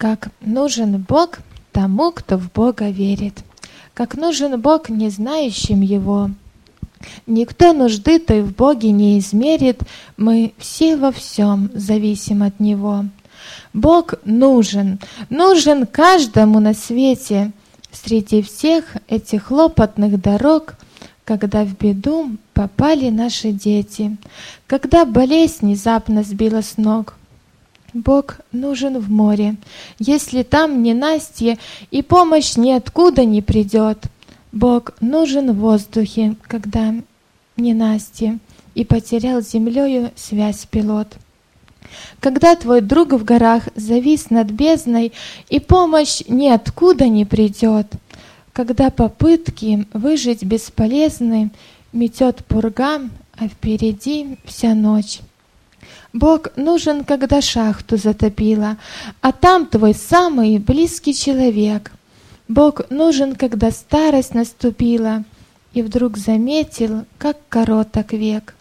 Как нужен Бог тому, кто в Бога верит, как нужен Бог не знающим Его. Никто нужды той в Боге не измерит, мы все во всем зависим от Него. Бог нужен каждому на свете. Среди всех этих хлопотных дорог, когда в беду попали наши дети, когда болезнь внезапно сбила с ног. Бог нужен в море, если там ненастье и помощь ниоткуда не придет. Бог нужен в воздухе, когда ненастье, и потерял с землею связь пилот. Когда твой друг в горах завис над бездной, и помощь ниоткуда не придет, когда попытки выжить бесполезны, метет пурга, а впереди вся ночь. Бог нужен, когда шахту затопило, а там твой самый близкий человек. Бог нужен, когда старость наступила, и вдруг заметил, как короток век.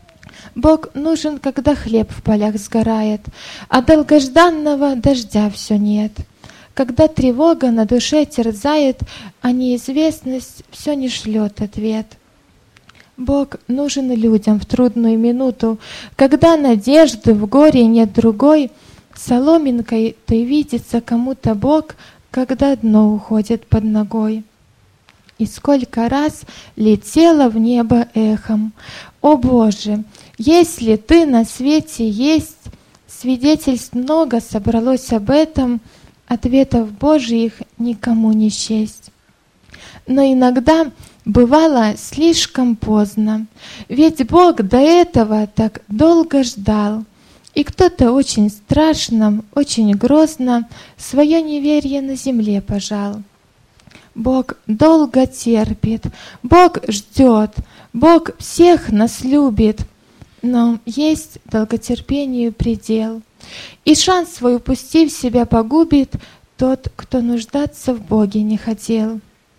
Бог нужен, когда хлеб в полях сгорает, а долгожданного дождя все нет. Когда тревога на душе терзает, а неизвестность все не шлет ответ. Бог нужен людям в трудную минуту, когда надежды в горе нет другой. Соломинкой-то видится кому-то Бог, когда дно уходит под ногой. И сколько раз летело в небо эхом: «О Боже, если Ты на свете есть!» Свидетельств много собралось об этом, ответов Божьих никому не счесть. Но иногда бывало слишком поздно, ведь Бог до этого так долго ждал, и кто-то очень страшно, очень грозно свое неверие на земле пожал. Бог долго терпит, Бог ждет, Бог всех нас любит, но есть долготерпению предел, и шанс свой упустив себя погубит тот, кто нуждаться в Боге не хотел.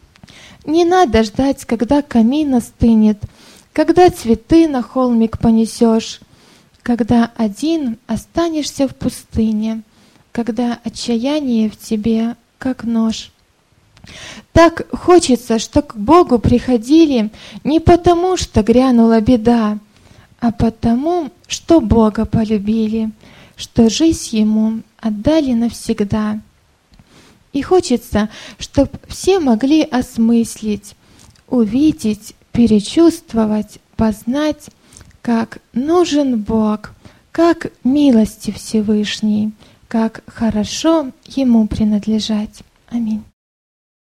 Не надо ждать, когда камин остынет, когда цветы на холмик понесешь, когда один останешься в пустыне, когда отчаяние в тебе, как нож. Так хочется, что к Богу приходили не потому, что грянула беда, а потому, что Бога полюбили, что жизнь Ему отдали навсегда. И хочется, чтоб все могли осмыслить, увидеть, перечувствовать, познать, как нужен Бог, как милости Всевышней, как хорошо Ему принадлежать. Аминь.